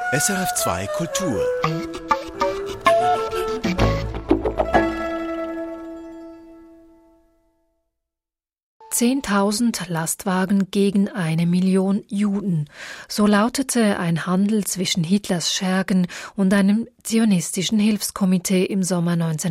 SRF 2 Kultur. »10.000 Lastwagen gegen 1 Million Juden«. So lautete ein Handel zwischen Hitlers Schergen und einem zionistischen Hilfskomitee im Sommer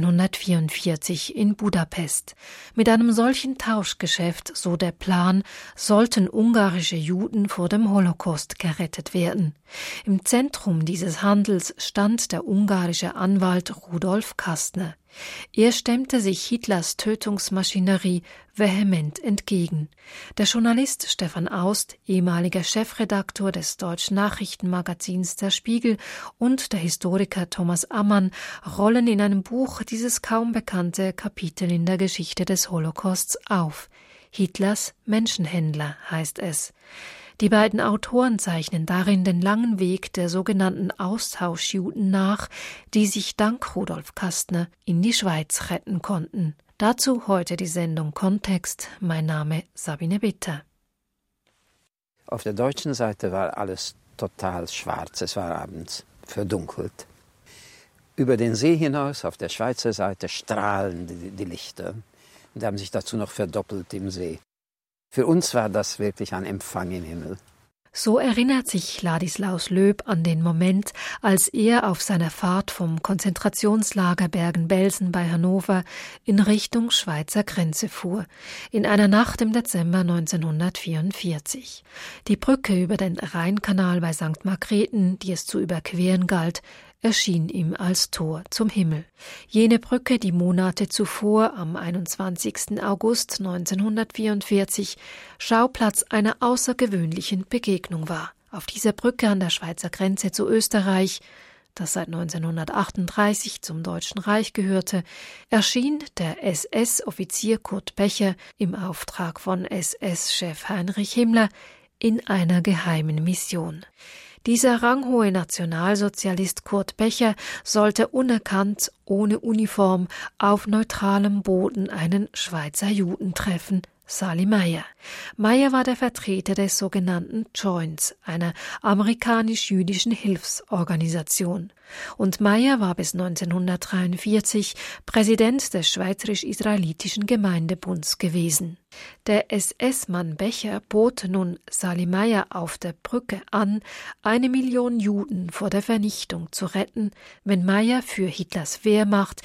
1944 in Budapest. Mit einem solchen Tauschgeschäft, so der Plan, sollten ungarische Juden vor dem Holocaust gerettet werden. Im Zentrum dieses Handels stand der ungarische Anwalt Rudolf Kastner. Er stemmte sich Hitlers Tötungsmaschinerie vehement entgegen. Der Journalist Stefan Aust, ehemaliger Chefredaktor des deutschen Nachrichtenmagazins Der Spiegel, und der Historiker Thomas Ammann rollen in einem Buch dieses kaum bekannte Kapitel in der Geschichte des Holocausts auf. Hitlers Menschenhändler heißt es. Die beiden Autoren zeichnen darin den langen Weg der sogenannten Austauschjuden nach, die sich dank Rudolf Kastner in die Schweiz retten konnten. Dazu heute die Sendung Kontext. Mein Name Sabine Bitter. Auf der deutschen Seite war alles total schwarz, es war abends verdunkelt. Über den See hinaus, auf der Schweizer Seite, strahlen die Lichter und haben sich dazu noch verdoppelt im See. Für uns war das wirklich ein Empfang im Himmel. So erinnert sich Ladislaus Löb an den Moment, als er auf seiner Fahrt vom Konzentrationslager Bergen-Belsen bei Hannover in Richtung Schweizer Grenze fuhr, in einer Nacht im Dezember 1944. Die Brücke über den Rheinkanal bei St. Margrethen, die es zu überqueren galt, erschien ihm als Tor zum Himmel. Jene Brücke, die Monate zuvor, am 21. August 1944, Schauplatz einer außergewöhnlichen Begegnung war. Auf dieser Brücke an der Schweizer Grenze zu Österreich, das seit 1938 zum Deutschen Reich gehörte, erschien der SS-Offizier Kurt Becher im Auftrag von SS-Chef Heinrich Himmler in einer geheimen Mission. Dieser ranghohe Nationalsozialist Kurt Becher sollte unerkannt, ohne Uniform, auf neutralem Boden einen Schweizer Juden treffen, Sali Meyer. Meyer war der Vertreter des sogenannten Joints, einer amerikanisch-jüdischen Hilfsorganisation. Und Meyer war bis 1943 Präsident des Schweizerisch-Israelitischen Gemeindebunds gewesen. Der SS-Mann Becher bot nun Sali Meyer auf der Brücke an, 1 Million Juden vor der Vernichtung zu retten, wenn Meyer für Hitlers Wehrmacht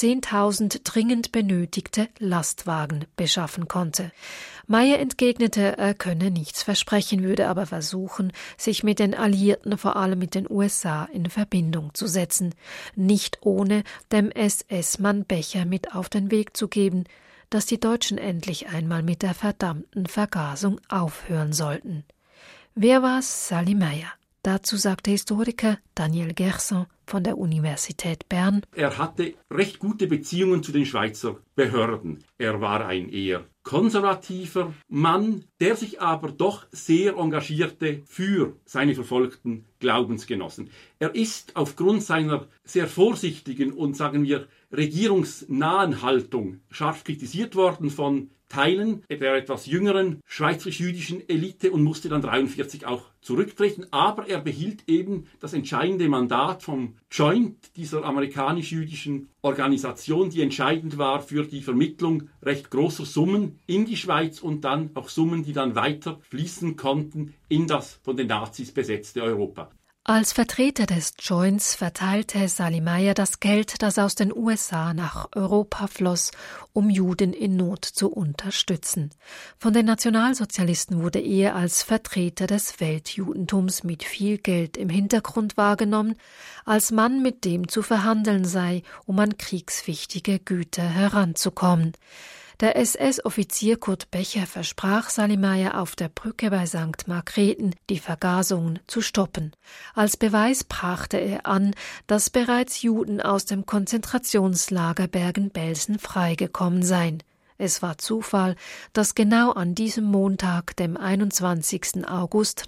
10.000 dringend benötigte Lastwagen beschaffen konnte. Meyer entgegnete, er könne nichts versprechen, würde aber versuchen, sich mit den Alliierten, vor allem mit den USA, in Verbindung zu setzen, nicht ohne dem SS-Mann Becher mit auf den Weg zu geben, dass die Deutschen endlich einmal mit der verdammten Vergasung aufhören sollten. Wer war Sali Meyer? Dazu sagte Historiker Daniel Gerson von der Universität Bern: Er hatte recht gute Beziehungen zu den Schweizer Behörden. Er war ein eher konservativer Mann, der sich aber doch sehr engagierte für seine verfolgten Glaubensgenossen. Er ist aufgrund seiner sehr vorsichtigen und, sagen wir, regierungsnahen Haltung scharf kritisiert worden von Teilen der etwas jüngeren schweizerisch-jüdischen Elite und musste dann 1943 auch zurücktreten. Aber er behielt eben das entscheidende Mandat vom Joint, dieser amerikanisch-jüdischen Organisation, die entscheidend war für die Vermittlung recht großer Summen in die Schweiz und dann auch Summen, die dann weiter fließen konnten in das von den Nazis besetzte Europa. Als Vertreter des Joints verteilte Sali Meyer das Geld, das aus den USA nach Europa floss, um Juden in Not zu unterstützen. Von den Nationalsozialisten wurde er als Vertreter des Weltjudentums mit viel Geld im Hintergrund wahrgenommen, als Mann, mit dem zu verhandeln sei, um an kriegswichtige Güter heranzukommen. Der SS-Offizier Kurt Becher versprach Sali Meyer auf der Brücke bei St. Margrethen, die Vergasungen zu stoppen. Als Beweis brachte er an, dass bereits Juden aus dem Konzentrationslager Bergen-Belsen freigekommen seien. Es war Zufall, dass genau an diesem Montag, dem 21. August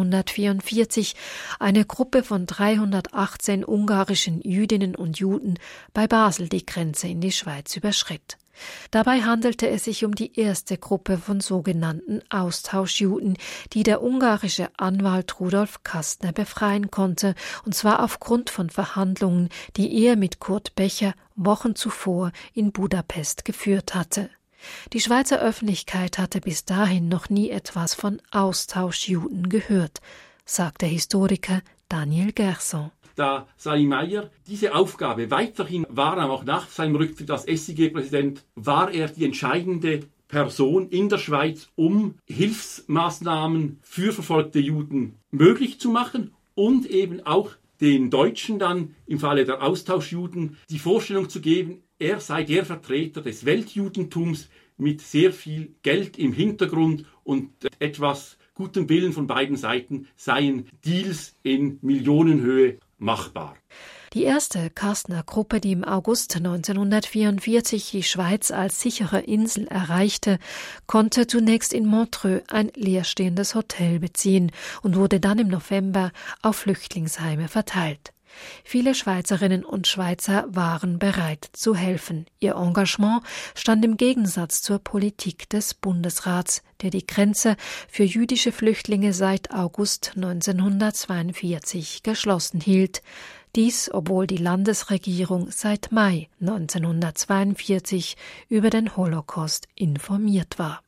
1944, eine Gruppe von 318 ungarischen Jüdinnen und Juden bei Basel die Grenze in die Schweiz überschritt. Dabei handelte es sich um die erste Gruppe von sogenannten Austauschjuden, die der ungarische Anwalt Rudolf Kastner befreien konnte, und zwar aufgrund von Verhandlungen, die er mit Kurt Becher Wochen zuvor in Budapest geführt hatte. Die Schweizer Öffentlichkeit hatte bis dahin noch nie etwas von Austauschjuden gehört, sagt der Historiker Daniel Gerson. Da Sali Meyer diese Aufgabe weiterhin wahrnahm, auch nach seinem Rücktritt als SIG-Präsident, war er die entscheidende Person in der Schweiz, um Hilfsmaßnahmen für verfolgte Juden möglich zu machen und eben auch den Deutschen dann im Falle der Austauschjuden die Vorstellung zu geben, er sei der Vertreter des Weltjudentums mit sehr viel Geld im Hintergrund und etwas gutem Willen von beiden Seiten seien Deals in Millionenhöhe machbar. Die erste Kastner-Gruppe, die im August 1944 die Schweiz als sichere Insel erreichte, konnte zunächst in Montreux ein leerstehendes Hotel beziehen und wurde dann im November auf Flüchtlingsheime verteilt. Viele Schweizerinnen und Schweizer waren bereit zu helfen. Ihr Engagement stand im Gegensatz zur Politik des Bundesrats, der die Grenze für jüdische Flüchtlinge seit August 1942 geschlossen hielt. Dies, obwohl die Landesregierung seit Mai 1942 über den Holocaust informiert war.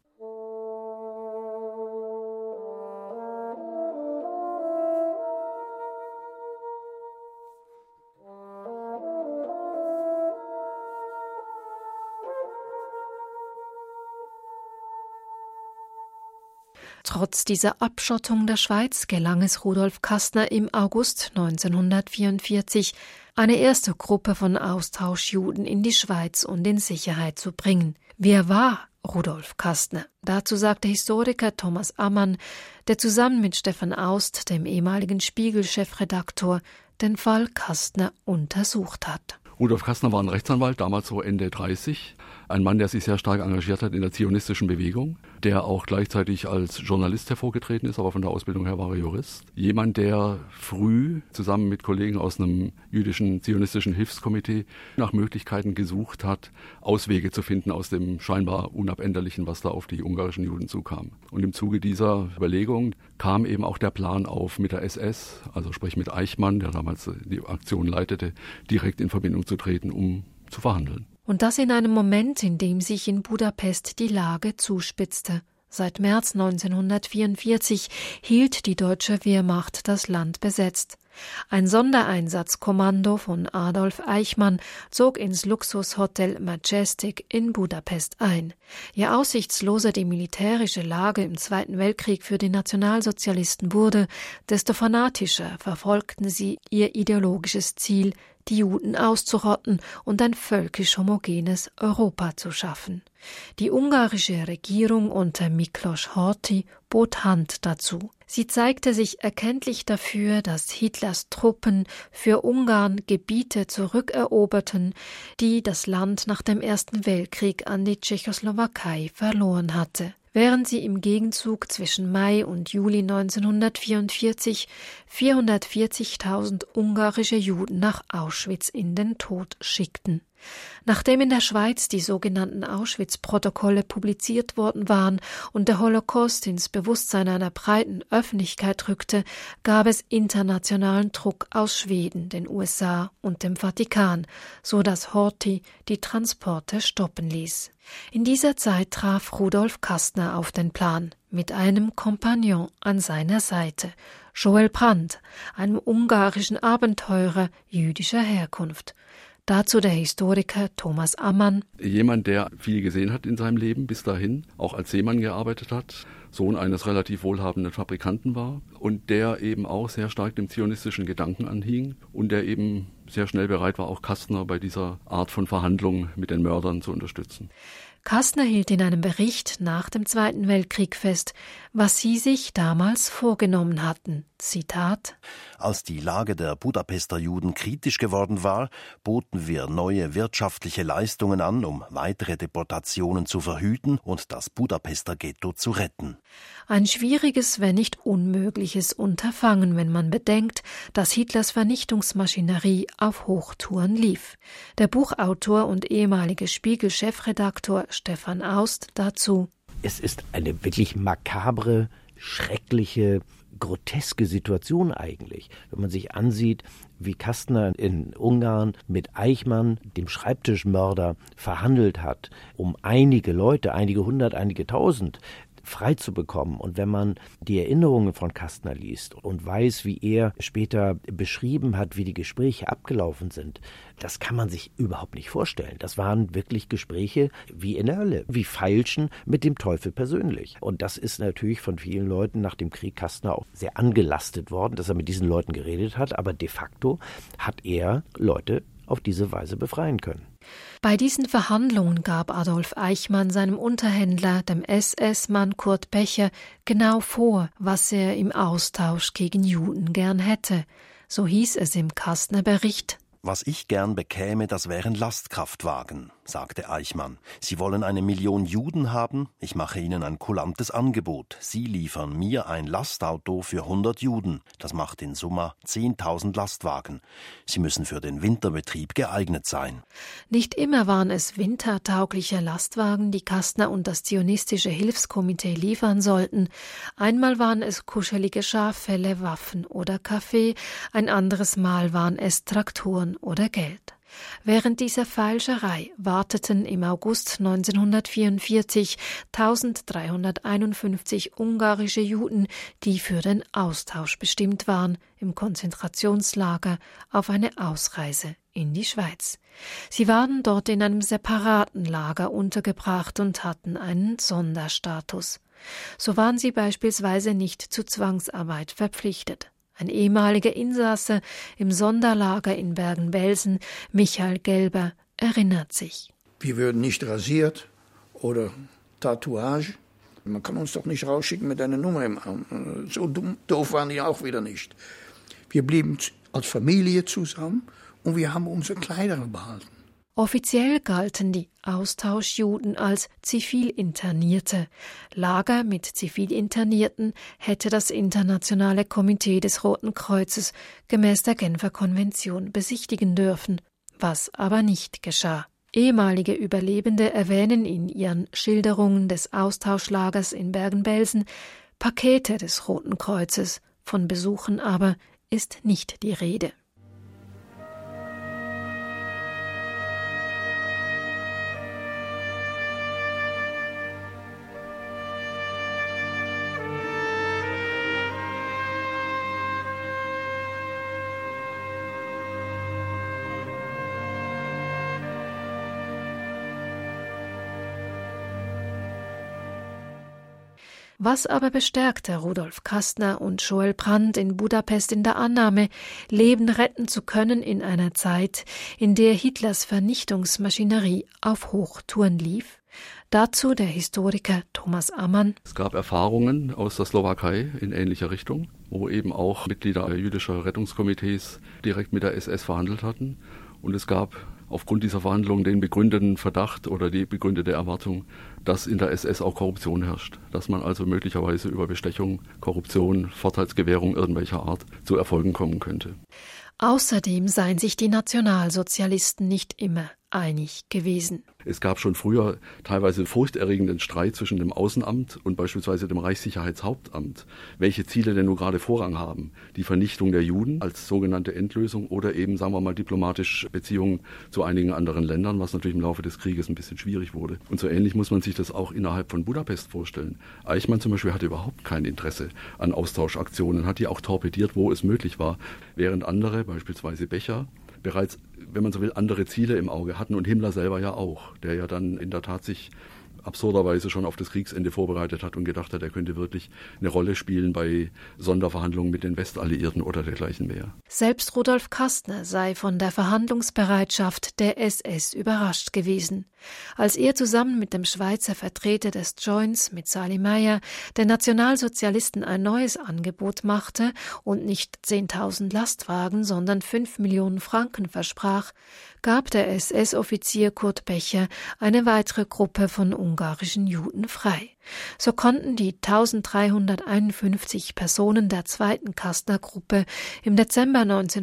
Trotz dieser Abschottung der Schweiz gelang es Rudolf Kastner im August 1944, eine erste Gruppe von Austauschjuden in die Schweiz und in Sicherheit zu bringen. Wer war Rudolf Kastner? Dazu sagt der Historiker Thomas Ammann, der zusammen mit Stefan Aust, dem ehemaligen Spiegel-Chefredaktor, den Fall Kastner untersucht hat. Rudolf Kastner war ein Rechtsanwalt, damals so Ende 30. Ein Mann, der sich sehr stark engagiert hat in der zionistischen Bewegung, der auch gleichzeitig als Journalist hervorgetreten ist, aber von der Ausbildung her war er Jurist. Jemand, der früh zusammen mit Kollegen aus einem jüdischen zionistischen Hilfskomitee nach Möglichkeiten gesucht hat, Auswege zu finden aus dem scheinbar Unabänderlichen, was da auf die ungarischen Juden zukam. Und im Zuge dieser Überlegung kam eben auch der Plan auf, mit der SS, also sprich mit Eichmann, der damals die Aktion leitete, direkt in Verbindung zu treten, um zu verhandeln. Und das in einem Moment, in dem sich in Budapest die Lage zuspitzte. Seit März 1944 hielt die deutsche Wehrmacht das Land besetzt. Ein Sondereinsatzkommando von Adolf Eichmann zog ins Luxushotel Majestic in Budapest ein. Je aussichtsloser die militärische Lage im Zweiten Weltkrieg für die Nationalsozialisten wurde, desto fanatischer verfolgten sie ihr ideologisches Ziel, die Juden auszurotten und ein völkisch homogenes Europa zu schaffen. Die ungarische Regierung unter Miklos Horthy bot Hand dazu. Sie zeigte sich erkenntlich dafür, dass Hitlers Truppen für Ungarn Gebiete zurückeroberten, die das Land nach dem Ersten Weltkrieg an die Tschechoslowakei verloren hatte. Während sie im Gegenzug zwischen Mai und Juli 1944 440.000 ungarische Juden nach Auschwitz in den Tod schickten. Nachdem in der Schweiz die sogenannten Auschwitz-Protokolle publiziert worden waren und der Holocaust ins Bewusstsein einer breiten Öffentlichkeit rückte, gab es internationalen Druck aus Schweden, den USA und dem Vatikan, so dass Horthy die Transporte stoppen ließ. In dieser Zeit traf Rudolf Kastner auf den Plan, mit einem Kompagnon an seiner Seite, Joel Brandt, einem ungarischen Abenteurer jüdischer Herkunft. Dazu der Historiker Thomas Ammann. Jemand, der viel gesehen hat in seinem Leben bis dahin, auch als Seemann gearbeitet hat, Sohn eines relativ wohlhabenden Fabrikanten war und der eben auch sehr stark dem zionistischen Gedanken anhing und der eben sehr schnell bereit war, auch Kastner bei dieser Art von Verhandlungen mit den Mördern zu unterstützen. Kastner hielt in einem Bericht nach dem Zweiten Weltkrieg fest, was sie sich damals vorgenommen hatten. Zitat: Als die Lage der Budapester Juden kritisch geworden war, boten wir neue wirtschaftliche Leistungen an, um weitere Deportationen zu verhüten und das Budapester Ghetto zu retten. Ein schwieriges, wenn nicht unmögliches Unterfangen, wenn man bedenkt, dass Hitlers Vernichtungsmaschinerie auf Hochtouren lief. Der Buchautor und ehemalige Spiegel-Chefredaktor Stefan Aust dazu: Es ist eine wirklich makabre, schreckliche, groteske Situation eigentlich, wenn man sich ansieht, wie Kastner in Ungarn mit Eichmann, dem Schreibtischmörder, verhandelt hat, um einige Leute, einige hundert, einige tausend frei zu bekommen. Und wenn man die Erinnerungen von Kastner liest und weiß, wie er später beschrieben hat, wie die Gespräche abgelaufen sind, das kann man sich überhaupt nicht vorstellen. Das waren wirklich Gespräche wie in der Hölle, wie Feilschen mit dem Teufel persönlich. Und das ist natürlich von vielen Leuten nach dem Krieg Kastner auch sehr angelastet worden, dass er mit diesen Leuten geredet hat. Aber de facto hat er Leute auf diese Weise befreien können. Bei diesen Verhandlungen gab Adolf Eichmann seinem Unterhändler, dem SS-Mann Kurt Becher, genau vor, was er im Austausch gegen Juden gern hätte. So hieß es im Kastner-Bericht. Was ich gern bekäme, das wären Lastkraftwagen, sagte Eichmann. Sie wollen 1 Million Juden haben? Ich mache ihnen ein kulantes Angebot. Sie liefern mir ein Lastauto für 100 Juden. Das macht in Summe 10.000 Lastwagen. Sie müssen für den Winterbetrieb geeignet sein. Nicht immer waren es wintertaugliche Lastwagen, die Kastner und das zionistische Hilfskomitee liefern sollten. Einmal waren es kuschelige Schaffelle, Waffen oder Kaffee, ein anderes Mal waren es Traktoren oder Geld. Während dieser Feilscherei warteten im August 1944 1351 ungarische Juden, die für den Austausch bestimmt waren, im Konzentrationslager auf eine Ausreise in die Schweiz. Sie waren dort in einem separaten Lager untergebracht und hatten einen Sonderstatus. So waren sie beispielsweise nicht zu Zwangsarbeit verpflichtet. Ein ehemaliger Insasse im Sonderlager in Bergen-Belsen, Michael Gelber, erinnert sich. Wir würden nicht rasiert oder Tatouage. Man kann uns doch nicht rausschicken mit einer Nummer im Arm. So doof waren die auch wieder nicht. Wir blieben als Familie zusammen und wir haben unsere Kleider behalten. Offiziell galten die Austauschjuden als Zivilinternierte. Lager mit Zivilinternierten hätte das Internationale Komitee des Roten Kreuzes gemäß der Genfer Konvention besichtigen dürfen, was aber nicht geschah. Ehemalige Überlebende erwähnen in ihren Schilderungen des Austauschlagers in Bergen-Belsen Pakete des Roten Kreuzes, von Besuchen aber ist nicht die Rede. Was aber bestärkte Rudolf Kastner und Joel Brandt in Budapest in der Annahme, Leben retten zu können in einer Zeit, in der Hitlers Vernichtungsmaschinerie auf Hochtouren lief? Dazu der Historiker Thomas Ammann. Es gab Erfahrungen aus der Slowakei in ähnlicher Richtung, wo eben auch Mitglieder jüdischer Rettungskomitees direkt mit der SS verhandelt hatten. Und es gab aufgrund dieser Verhandlungen den begründeten Verdacht oder die begründete Erwartung, dass in der SS auch Korruption herrscht. Dass man also möglicherweise über Bestechung, Korruption, Vorteilsgewährung irgendwelcher Art zu Erfolgen kommen könnte. Außerdem seien sich die Nationalsozialisten nicht immer einig gewesen. Es gab schon früher teilweise furchterregenden Streit zwischen dem Außenamt und beispielsweise dem Reichssicherheitshauptamt, welche Ziele denn nun gerade Vorrang haben. Die Vernichtung der Juden als sogenannte Endlösung oder eben, sagen wir mal, diplomatische Beziehungen zu einigen anderen Ländern, was natürlich im Laufe des Krieges ein bisschen schwierig wurde. Und so ähnlich muss man sich das auch innerhalb von Budapest vorstellen. Eichmann zum Beispiel hatte überhaupt kein Interesse an Austauschaktionen, hat die auch torpediert, wo es möglich war, während andere, beispielsweise Becher, bereits, wenn man so will, andere Ziele im Auge hatten und Himmler selber ja auch, der ja dann in der Tat sich absurderweise schon auf das Kriegsende vorbereitet hat und gedacht hat, er könnte wirklich eine Rolle spielen bei Sonderverhandlungen mit den Westalliierten oder dergleichen mehr. Selbst Rudolf Kastner sei von der Verhandlungsbereitschaft der SS überrascht gewesen. Als er zusammen mit dem Schweizer Vertreter des Joints, mit Sali Meyer, den Nationalsozialisten ein neues Angebot machte und nicht 10.000 Lastwagen, sondern 5 Millionen Franken versprach, gab der SS-Offizier Kurt Becher eine weitere Gruppe von ungarischen Juden frei. So konnten die 1351 Personen der zweiten Kastner-Gruppe im Dezember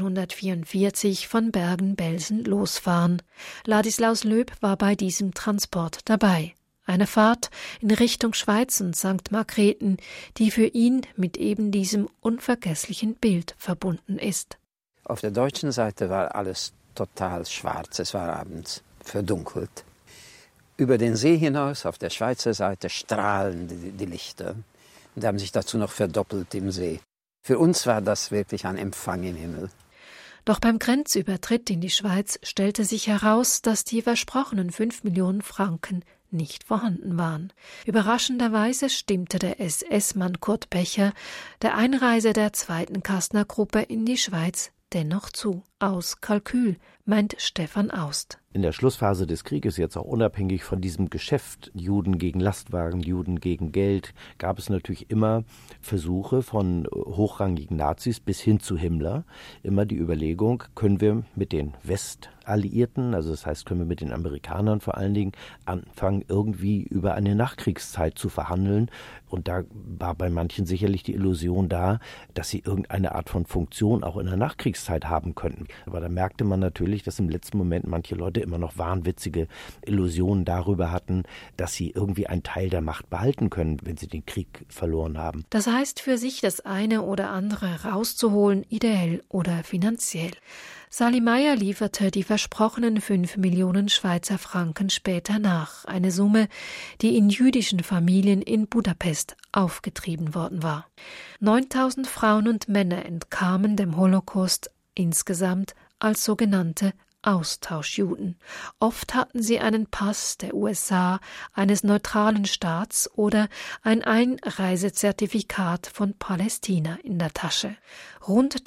1944 von Bergen-Belsen losfahren. Ladislaus Loeb war bei diesem Transport dabei. Eine Fahrt in Richtung Schweiz und St. Margrethen, die für ihn mit eben diesem unvergesslichen Bild verbunden ist. Auf der deutschen Seite war alles total schwarz, es war abends verdunkelt. Über den See hinaus, auf der Schweizer Seite, strahlen die Lichter und haben sich dazu noch verdoppelt im See. Für uns war das wirklich ein Empfang im Himmel. Doch beim Grenzübertritt in die Schweiz stellte sich heraus, dass die versprochenen 5 Millionen Franken nicht vorhanden waren. Überraschenderweise stimmte der SS-Mann Kurt Becher der Einreise der zweiten Kastner-Gruppe in die Schweiz dennoch zu. Aus Kalkül, meint Stefan Aust. In der Schlussphase des Krieges, jetzt auch unabhängig von diesem Geschäft Juden gegen Lastwagen, Juden gegen Geld, gab es natürlich immer Versuche von hochrangigen Nazis bis hin zu Himmler. Immer die Überlegung, können wir mit den Westalliierten, also das heißt, können wir mit den Amerikanern vor allen Dingen anfangen, irgendwie über eine Nachkriegszeit zu verhandeln. Und da war bei manchen sicherlich die Illusion da, dass sie irgendeine Art von Funktion auch in der Nachkriegszeit haben könnten. Aber da merkte man natürlich, dass im letzten Moment manche Leute immer noch wahnwitzige Illusionen darüber hatten, dass sie irgendwie einen Teil der Macht behalten können, wenn sie den Krieg verloren haben. Das heißt für sich, das eine oder andere rauszuholen, ideell oder finanziell. Sali Meyer lieferte die versprochenen 5 Millionen Schweizer Franken später nach, eine Summe, die in jüdischen Familien in Budapest aufgetrieben worden war. 9.000 Frauen und Männer entkamen dem Holocaust insgesamt als sogenannte Austauschjuden. Oft hatten sie einen Pass der USA, eines neutralen Staats oder ein Einreisezertifikat von Palästina in der Tasche. Rund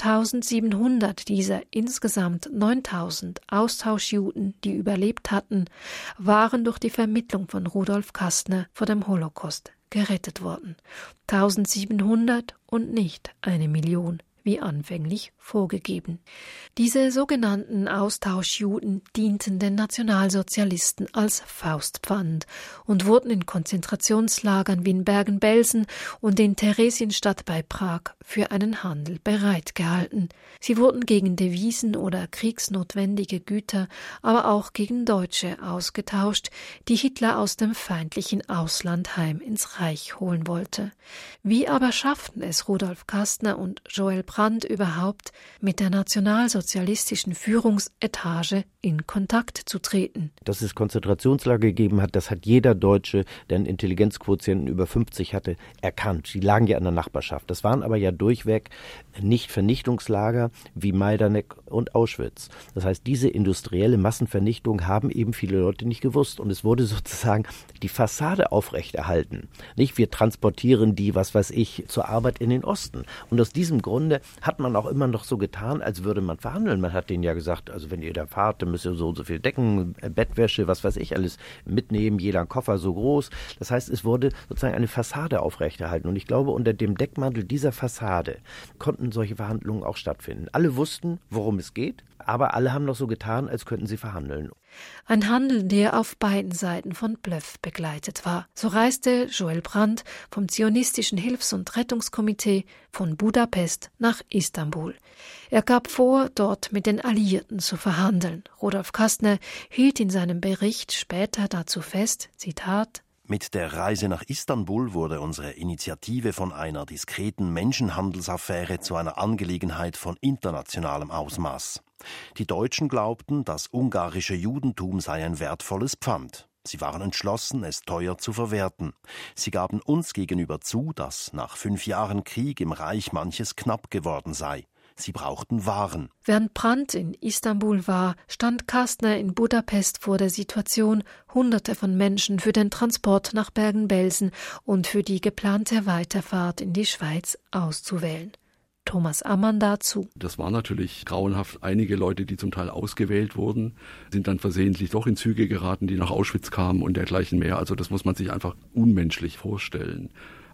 1700 dieser insgesamt 9.000 Austauschjuden, die überlebt hatten, waren durch die Vermittlung von Rudolf Kastner vor dem Holocaust gerettet worden. 1700 und nicht 1 Million. Wie anfänglich vorgegeben. Diese sogenannten Austauschjuden dienten den Nationalsozialisten als Faustpfand und wurden in Konzentrationslagern wie in Bergen-Belsen und in Theresienstadt bei Prag für einen Handel bereitgehalten. Sie wurden gegen Devisen oder kriegsnotwendige Güter, aber auch gegen Deutsche ausgetauscht, die Hitler aus dem feindlichen Ausland heim ins Reich holen wollte. Wie aber schafften es Rudolf Kastner und Joel Brandt überhaupt, mit der nationalsozialistischen Führungsetage in Kontakt zu treten? Dass es Konzentrationslager gegeben hat, das hat jeder Deutsche, der einen Intelligenzquotienten über 50 hatte, erkannt. Die lagen ja in der Nachbarschaft. Das waren aber ja durchweg nicht Vernichtungslager wie Majdanek und Auschwitz. Das heißt, diese industrielle Massenvernichtung haben eben viele Leute nicht gewusst. Und es wurde sozusagen die Fassade aufrechterhalten. Nicht, wir transportieren die, was weiß ich, zur Arbeit in den Osten. Und aus diesem Grunde hat man auch immer noch so getan, als würde man verhandeln. Man hat denen ja gesagt, also wenn ihr da fahrt, dann müsst ihr so und so viel Decken, Bettwäsche, was weiß ich, alles mitnehmen, jeder ein Koffer so groß. Das heißt, es wurde sozusagen eine Fassade aufrechterhalten. Und ich glaube, unter dem Deckmantel dieser Fassade konnten solche Verhandlungen auch stattfinden. Alle wussten, worum es geht, aber alle haben noch so getan, als könnten sie verhandeln. Ein Handel, der auf beiden Seiten von Bluff begleitet war. So reiste Joel Brandt vom Zionistischen Hilfs- und Rettungskomitee von Budapest nach Istanbul. Er gab vor, dort mit den Alliierten zu verhandeln. Rudolf Kastner hielt in seinem Bericht später dazu fest, Zitat: Mit der Reise nach Istanbul wurde unsere Initiative von einer diskreten Menschenhandelsaffäre zu einer Angelegenheit von internationalem Ausmaß. Die Deutschen glaubten, das ungarische Judentum sei ein wertvolles Pfand. Sie waren entschlossen, es teuer zu verwerten. Sie gaben uns gegenüber zu, dass nach 5 Jahren Krieg im Reich manches knapp geworden sei. Sie brauchten Waren. Während Brandt in Istanbul war, stand Kastner in Budapest vor der Situation, Hunderte von Menschen für den Transport nach Bergen-Belsen und für die geplante Weiterfahrt in die Schweiz auszuwählen. Thomas Ammann dazu. Das war natürlich grauenhaft. Einige Leute, die zum Teil ausgewählt wurden, sind dann versehentlich doch in Züge geraten, die nach Auschwitz kamen und dergleichen mehr. Also das muss man sich einfach unmenschlich vorstellen.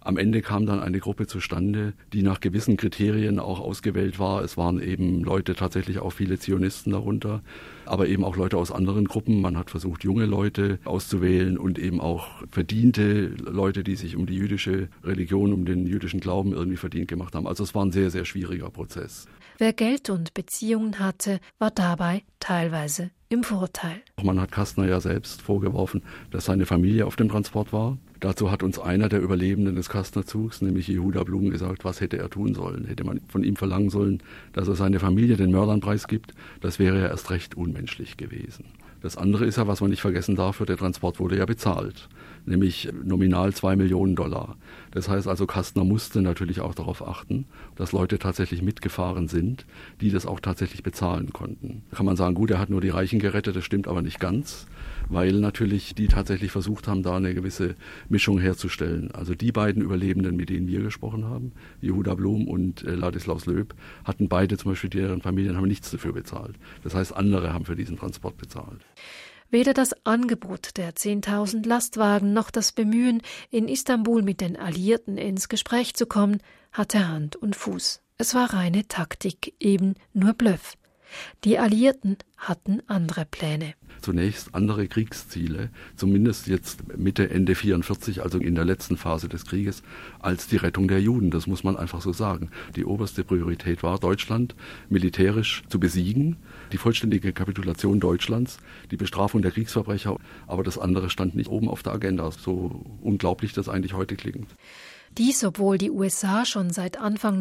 Am Ende kam dann eine Gruppe zustande, die nach gewissen Kriterien auch ausgewählt war. Es waren eben Leute, tatsächlich auch viele Zionisten darunter, aber eben auch Leute aus anderen Gruppen. Man hat versucht, junge Leute auszuwählen und eben auch verdiente Leute, die sich um die jüdische Religion, um den jüdischen Glauben irgendwie verdient gemacht haben. Also es war ein sehr, sehr schwieriger Prozess. Wer Geld und Beziehungen hatte, war dabei teilweise im Vorteil. Man hat Kastner ja selbst vorgeworfen, dass seine Familie auf dem Transport war. Dazu hat uns einer der Überlebenden des Kastner-Zugs, nämlich Jehuda Blum, gesagt, was hätte er tun sollen. Hätte man von ihm verlangen sollen, dass er seine Familie den Mördern preisgibt, das wäre ja erst recht unmenschlich gewesen. Das andere ist ja, was man nicht vergessen darf, der Transport wurde ja bezahlt, nämlich nominal $2 Millionen. Das heißt also, Kastner musste natürlich auch darauf achten, dass Leute tatsächlich mitgefahren sind, die das auch tatsächlich bezahlen konnten. Da kann man sagen, gut, er hat nur die Reichen gerettet, das stimmt aber nicht ganz, weil natürlich die tatsächlich versucht haben, da eine gewisse Mischung herzustellen. Also die beiden Überlebenden, mit denen wir gesprochen haben, Jehuda Blum und Ladislaus Löb, hatten beide zum Beispiel, deren Familien haben nichts dafür bezahlt. Das heißt, andere haben für diesen Transport bezahlt. Weder das Angebot der 10.000 Lastwagen noch das Bemühen, in Istanbul mit den Alliierten ins Gespräch zu kommen, hatte Hand und Fuß. Es war reine Taktik, eben nur Bluff. Die Alliierten hatten andere Pläne. Zunächst andere Kriegsziele, zumindest jetzt Mitte, Ende 1944, also in der letzten Phase des Krieges, als die Rettung der Juden. Das muss man einfach so sagen. Die oberste Priorität war, Deutschland militärisch zu besiegen, die vollständige Kapitulation Deutschlands, die Bestrafung der Kriegsverbrecher. Aber das andere stand nicht oben auf der Agenda, so unglaublich das eigentlich heute klingt. Dies, obwohl die USA schon seit Anfang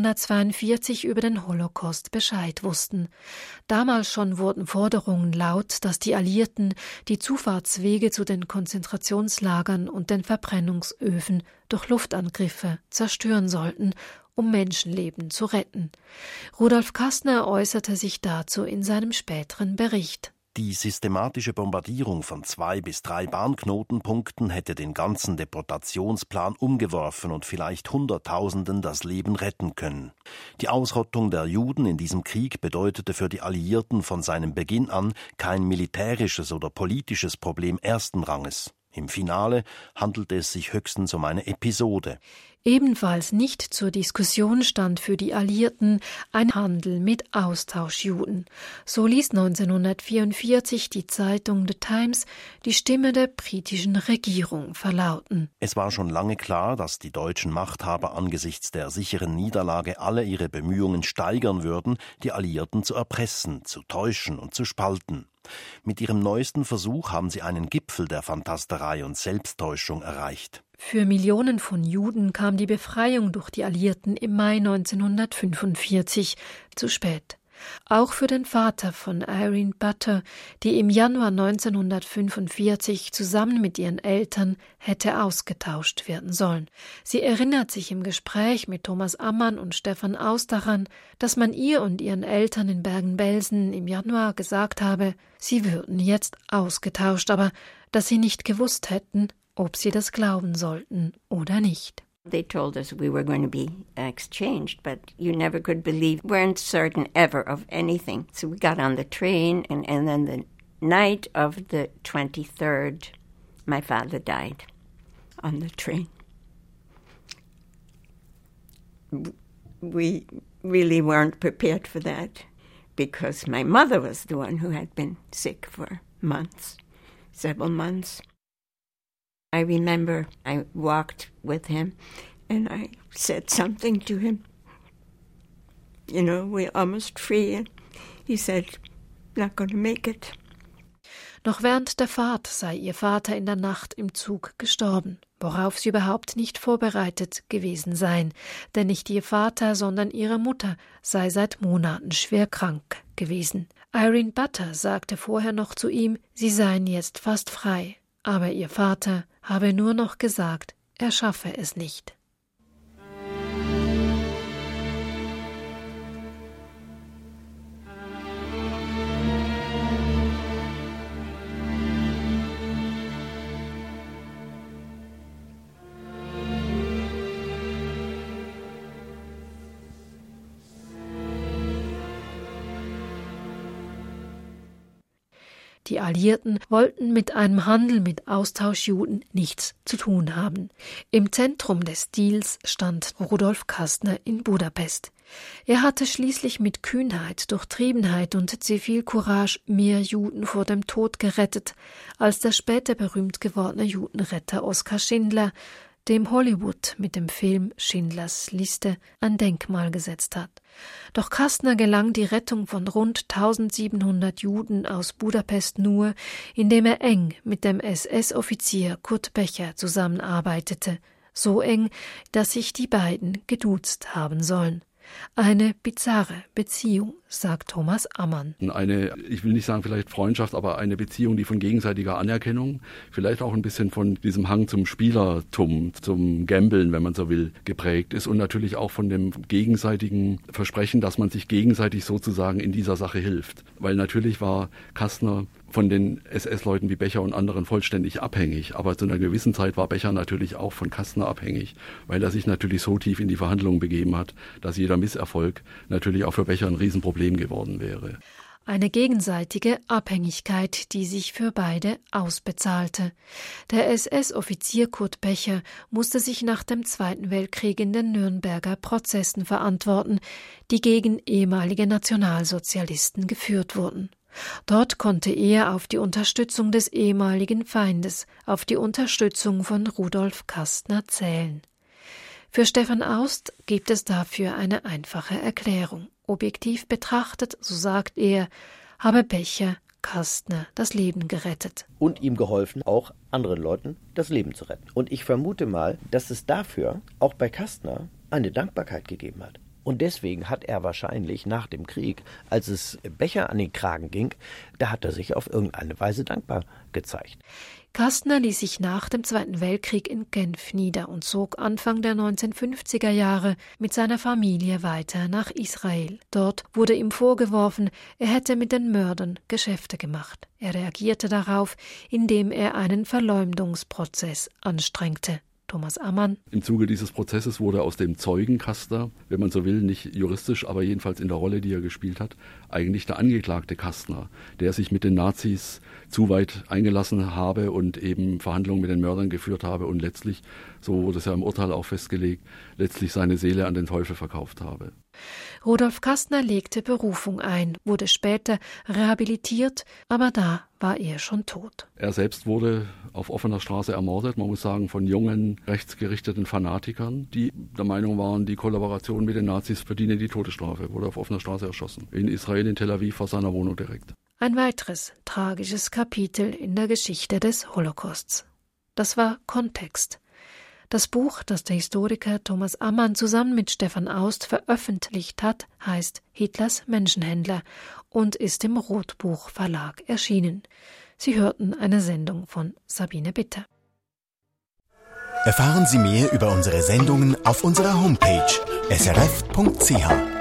1942 über den Holocaust Bescheid wussten. Damals schon wurden Forderungen laut, dass die Alliierten die Zufahrtswege zu den Konzentrationslagern und den Verbrennungsöfen durch Luftangriffe zerstören sollten, um Menschenleben zu retten. Rudolf Kastner äußerte sich dazu in seinem späteren Bericht. Die systematische Bombardierung von 2 bis 3 Bahnknotenpunkten hätte den ganzen Deportationsplan umgeworfen und vielleicht Hunderttausenden das Leben retten können. Die Ausrottung der Juden in diesem Krieg bedeutete für die Alliierten von seinem Beginn an kein militärisches oder politisches Problem ersten Ranges. Im Finale handelte es sich höchstens um eine Episode. Ebenfalls nicht zur Diskussion stand für die Alliierten ein Handel mit Austauschjuden. So ließ 1944 die Zeitung The Times die Stimme der britischen Regierung verlauten. Es war schon lange klar, dass die deutschen Machthaber angesichts der sicheren Niederlage alle ihre Bemühungen steigern würden, die Alliierten zu erpressen, zu täuschen und zu spalten. Mit ihrem neuesten Versuch haben sie einen Gipfel der Phantasterei und Selbsttäuschung erreicht. Für Millionen von Juden kam die Befreiung durch die Alliierten im Mai 1945 zu spät. Auch für den Vater von Irene Butter, die im Januar 1945 zusammen mit ihren Eltern hätte ausgetauscht werden sollen. Sie erinnert sich im Gespräch mit Thomas Ammann und Stefan Aus daran, dass man ihr und ihren Eltern in Bergen-Belsen im Januar gesagt habe, sie würden jetzt ausgetauscht, aber dass sie nicht gewusst hätten, ob sie das glauben sollten oder nicht. They told us we were going to be exchanged, but you never could believe. We weren't certain ever of anything. So we got on the train, and then the night of the 23rd, my father died on the train. We really weren't prepared for that because my mother was the one who had been sick for months, several months. I remember I walked with him and I said something to him. You know, we're almost free. And he said, not going to make it. Noch während der Fahrt sei ihr Vater in der Nacht im Zug gestorben, worauf sie überhaupt nicht vorbereitet gewesen seien, denn nicht ihr Vater, sondern ihre Mutter sei seit Monaten schwer krank gewesen. Irene Butter sagte vorher noch zu ihm, sie seien jetzt fast frei, aber ihr Vater habe nur noch gesagt, er schaffe es nicht. Die Alliierten wollten mit einem Handel mit Austauschjuden nichts zu tun haben. Im Zentrum des Deals stand Rudolf Kastner in Budapest. Er hatte schließlich mit Kühnheit, Durchtriebenheit und Zivilcourage mehr Juden vor dem Tod gerettet, als der später berühmt gewordene Judenretter Oskar Schindler, dem Hollywood mit dem Film Schindlers Liste ein Denkmal gesetzt hat. Doch Kastner gelang die Rettung von rund 1700 Juden aus Budapest nur, indem er eng mit dem SS-Offizier Kurt Becher zusammenarbeitete, so eng, dass sich die beiden geduzt haben sollen. Eine bizarre Beziehung, sagt Thomas Ammann. Eine, ich will nicht sagen vielleicht Freundschaft, aber eine Beziehung, die von gegenseitiger Anerkennung, vielleicht auch ein bisschen von diesem Hang zum Spielertum, zum Gambeln, wenn man so will, geprägt ist und natürlich auch von dem gegenseitigen Versprechen, dass man sich gegenseitig sozusagen in dieser Sache hilft. Weil natürlich war Kastner von den SS-Leuten wie Becher und anderen vollständig abhängig. Aber zu einer gewissen Zeit war Becher natürlich auch von Kastner abhängig, weil er sich natürlich so tief in die Verhandlungen begeben hat, dass jeder Misserfolg natürlich auch für Becher ein Riesenproblem geworden wäre. Eine gegenseitige Abhängigkeit, die sich für beide ausbezahlte. Der SS-Offizier Kurt Becher musste sich nach dem Zweiten Weltkrieg in den Nürnberger Prozessen verantworten, die gegen ehemalige Nationalsozialisten geführt wurden. Dort konnte er auf die Unterstützung des ehemaligen Feindes, auf die Unterstützung von Rudolf Kastner zählen. Für Stefan Aust gibt es dafür eine einfache Erklärung. Objektiv betrachtet, so sagt er, habe Becher Kastner das Leben gerettet. Und ihm geholfen, auch anderen Leuten das Leben zu retten. Und ich vermute mal, dass es dafür auch bei Kastner eine Dankbarkeit gegeben hat. Und deswegen hat er wahrscheinlich nach dem Krieg, als es Becher an den Kragen ging, da hat er sich auf irgendeine Weise dankbar gezeigt. Kastner ließ sich nach dem Zweiten Weltkrieg in Genf nieder und zog Anfang der 1950er Jahre mit seiner Familie weiter nach Israel. Dort wurde ihm vorgeworfen, er hätte mit den Mördern Geschäfte gemacht. Er reagierte darauf, indem er einen Verleumdungsprozess anstrengte. Thomas Ammann. Im Zuge dieses Prozesses wurde aus dem Zeugen Kastner, wenn man so will, nicht juristisch, aber jedenfalls in der Rolle, die er gespielt hat, eigentlich der Angeklagte Kastner, der sich mit den Nazis zu weit eingelassen habe und eben Verhandlungen mit den Mördern geführt habe und letztlich, so wurde es ja im Urteil auch festgelegt, letztlich seine Seele an den Teufel verkauft habe. Rudolf Kastner legte Berufung ein, wurde später rehabilitiert, aber da war er schon tot. Er selbst wurde auf offener Straße ermordet, man muss sagen, von jungen, rechtsgerichteten Fanatikern, die der Meinung waren, die Kollaboration mit den Nazis verdiene die Todesstrafe, wurde auf offener Straße erschossen. In Israel, in Tel Aviv, vor seiner Wohnung direkt. Ein weiteres tragisches Kapitel in der Geschichte des Holocausts. Das war Kontext. Das Buch, das der Historiker Thomas Ammann zusammen mit Stefan Aust veröffentlicht hat, heißt Hitlers Menschenhändler und ist im Rotbuch Verlag erschienen. Sie hörten eine Sendung von Sabine Bitter. Erfahren Sie mehr über unsere Sendungen auf unserer Homepage srf.ch.